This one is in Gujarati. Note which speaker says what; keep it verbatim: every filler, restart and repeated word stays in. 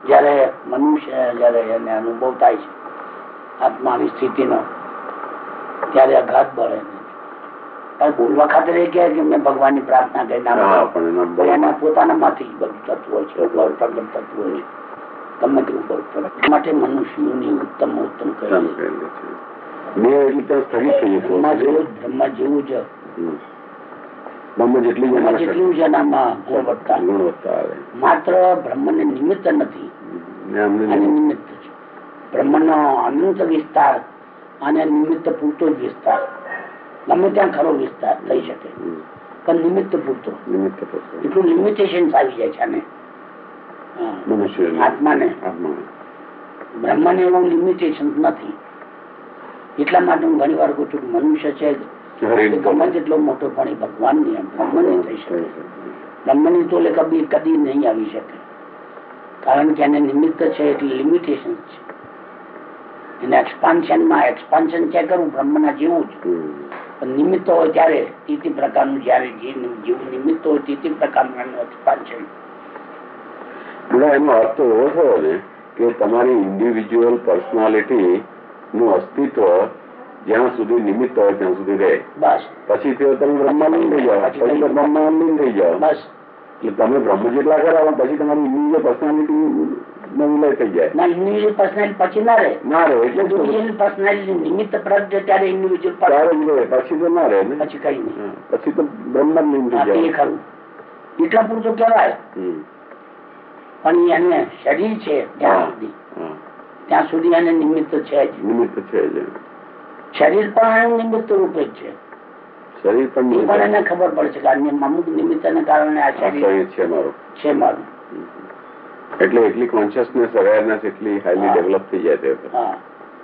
Speaker 1: જયારે મનુષ્ય જયારે એને અનુભવ થાય છે આત્માની સ્થિતિનો, ત્યારે આઘાત બળે. બોલવા ખાતર એ કહે કે મેં ભગવાનની પ્રાર્થના કરી, એના પોતાના માંથી જ બધું તત્વ છે, પ્રગટ તત્વ છે, ગમે તેવું બોલતો. માટે મનુષ્યની ઉત્તમ ઉત્તમ બ્રહ્મા જેવું બ્રહ્મા જેવું જ જેટલું જ એનામાં ગુણવત્તા. માત્ર બ્રહ્મ ને નિમિત્ત નથી, નિમિત્ત છે. બ્રહ્મ નો અનંત વિસ્તાર અને નિમિત્ત પૂરતો જ વિસ્તાર, ગમે ત્યાં ખરો વિસ્તાર થઈ શકે, પણ નિમિત્ત પૂરતો. એટલું લિમિટેશન આવી જાય છે આને આત્માને. બ્રહ્મ ને એવું લિમિટેશન નથી. એટલા માટે હું ઘણી વાર કહું છું કે મનુષ્ય છે ગમે તેટલો મોટો પણ એ ભગવાન ની બ્રહ્મ નહીં થઈ શકે. બ્રહ્મ ની તોલે કદી કદી નહીં આવી શકે, કારણ કે એને નિમિત્ત છે એટલે લિમિટેશન છે. એને એક્સપાન્શન માં એક્સપાન્શન છે કરવું બ્રહ્મના જેવું જ, પણ નિમિત્ત હોય ત્યારે તીતી પ્રકારનું, જયારે જેવું નિમિત્ત હોય તીતી પ્રકારનું એનું એક્સપાન્શન.
Speaker 2: એનો અર્થ એવો થયો ને કે તમારી ઇન્ડિવિજ્યુઅલ પર્સનાલિટી નું અસ્તિત્વ જ્યાં સુધી નિમિત્ત હોય ત્યાં સુધી રહે. બસ પછી તમે બ્રહ્માનંદ થઈ જાઓ, પછી તો બ્રહ્માનંદ થઈ જાઓ. બસ એટલે તમે બ્રહ્મ જેટલા કરાવો પછી તમારી ઇન્ડિવિજ્યુઅલ પર્સનાલિટી વિલય થઈ જાય. ના, ઇન્ડિવિજ્યુઅલ પર્સનાલિટી પછી ના રહે. ના રહે એટલે ઇન્ડિવિજ્યુઅલ પર્સનાલિટી નિમિત્ત પ્રગટ ત્યારે ઇન્ડિવિજ્યુઅલ પછી તો ના રહે ને, પછી કઈ નહીં, પછી તો બ્રહ્માનંદ થઈ જાય. ખરું એટલા પૂરતું કહેવાય. પણ એને શરીર છે ત્યાં સુધી, ત્યાં સુધી એને નિમિત્ત છે જ. નિમિત્ત છે જ. શરીર પણ નિમિત્ત રૂપે જ છે. શરીર પણ એને ખબર પડે છે કે અમુક નિમિત્ત ને કારણે આ શરીર છે મારું છે મારું. એટલે એટલી કોન્શિયસનેસ અવેરનેસ એટલી હાઈલી ડેવલપ થઈ જાય.